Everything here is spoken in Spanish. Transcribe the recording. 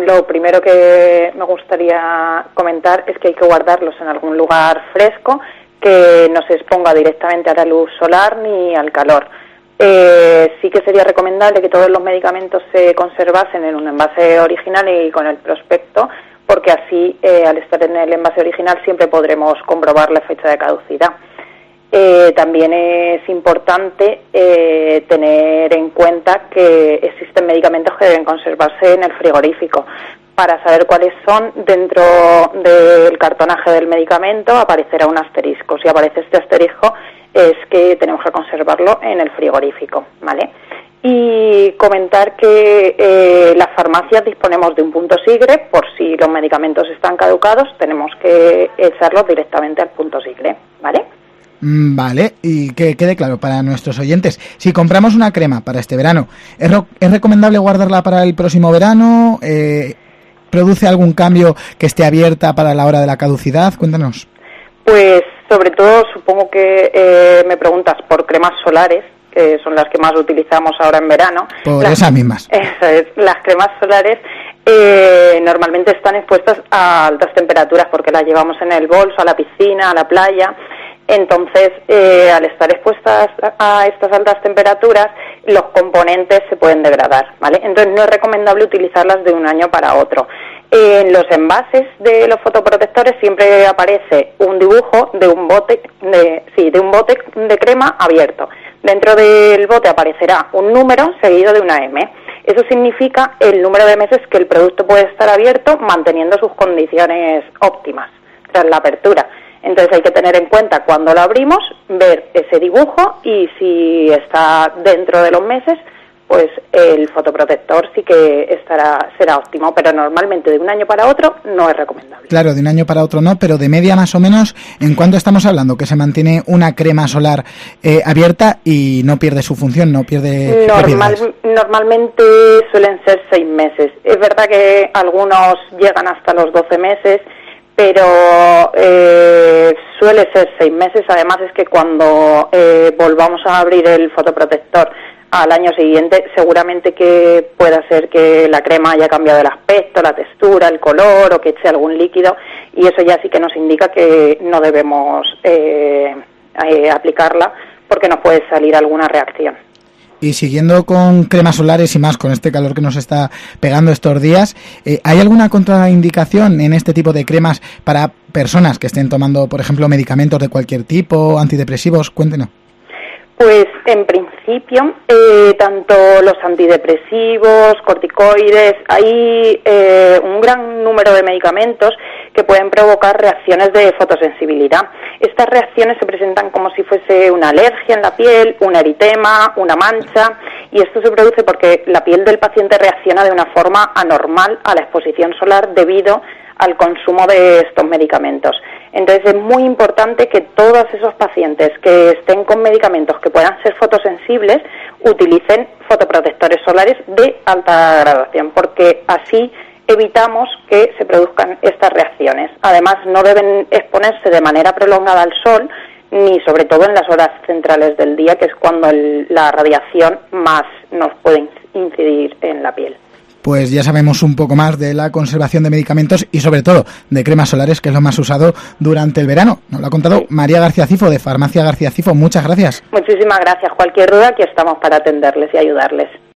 lo primero que me gustaría comentar es que hay que guardarlos en algún lugar fresco, que no se exponga directamente a la luz solar ni al calor. Sí que sería recomendable que todos los medicamentos se conservasen en un envase original y con el prospecto, porque así, al estar en el envase original, siempre podremos comprobar la fecha de caducidad. También es importante tener en cuenta que existen medicamentos que deben conservarse en el frigorífico. Para saber cuáles son, dentro del cartonaje del medicamento aparecerá un asterisco. Si aparece este asterisco es que tenemos que conservarlo en el frigorífico, ¿vale? Y comentar que las farmacias disponemos de un punto SIGRE. Por si los medicamentos están caducados, tenemos que echarlos directamente al punto SIGRE, ¿vale? Vale, y que quede claro para nuestros oyentes, si compramos una crema para este verano, ¿es recomendable guardarla para el próximo verano? ¿Produce algún cambio que esté abierta para la hora de la caducidad? Cuéntanos. Pues sobre todo supongo que me preguntas por cremas solares, que son las que más utilizamos ahora en verano. Por esas mismas. Eso es, las cremas solares normalmente están expuestas a altas temperaturas porque las llevamos en el bolso, a la piscina, a la playa. Entonces, al estar expuestas a estas altas temperaturas, los componentes se pueden degradar, ¿vale? Entonces, no es recomendable utilizarlas de un año para otro. En los envases de los fotoprotectores siempre aparece un dibujo de un bote de crema abierto. Dentro del bote aparecerá un número seguido de una M. Eso significa el número de meses que el producto puede estar abierto, manteniendo sus condiciones óptimas tras la apertura. Entonces hay que tener en cuenta cuando lo abrimos, ver ese dibujo, y si está dentro de los meses, pues el fotoprotector sí que será óptimo, pero normalmente de un año para otro no es recomendable. Claro, de un año para otro no, pero de media más o menos, ¿en cuánto estamos hablando? Que se mantiene una crema solar abierta y no pierde su función, no pierde Normalmente suelen ser 6 meses. Es verdad que algunos llegan hasta los 12 meses, pero suele ser 6 meses. Además es que cuando volvamos a abrir el fotoprotector al año siguiente, seguramente que pueda ser que la crema haya cambiado el aspecto, la textura, el color, o que eche algún líquido, y eso ya sí que nos indica que no debemos aplicarla, porque nos puede salir alguna reacción. Y siguiendo con cremas solares y más con este calor que nos está pegando estos días, ¿hay alguna contraindicación en este tipo de cremas para personas que estén tomando, por ejemplo, medicamentos de cualquier tipo, antidepresivos? Cuéntenos. Pues en principio, tanto los antidepresivos, corticoides, hay un gran número de medicamentos que pueden provocar reacciones de fotosensibilidad. Estas reacciones se presentan como si fuese una alergia en la piel, un eritema, una mancha, y esto se produce porque la piel del paciente reacciona de una forma anormal a la exposición solar debido al consumo de estos medicamentos. Entonces es muy importante que todos esos pacientes que estén con medicamentos que puedan ser fotosensibles utilicen fotoprotectores solares de alta graduación, porque así evitamos que se produzcan estas reacciones. Además, no deben exponerse de manera prolongada al sol, ni sobre todo en las horas centrales del día, que es cuando la radiación más nos puede incidir en la piel. Pues ya sabemos un poco más de la conservación de medicamentos y sobre todo de cremas solares, que es lo más usado durante el verano. Nos lo ha contado María García Cifo, de Farmacia García Cifo. Muchas gracias. Muchísimas gracias. Cualquier duda, aquí estamos para atenderles y ayudarles.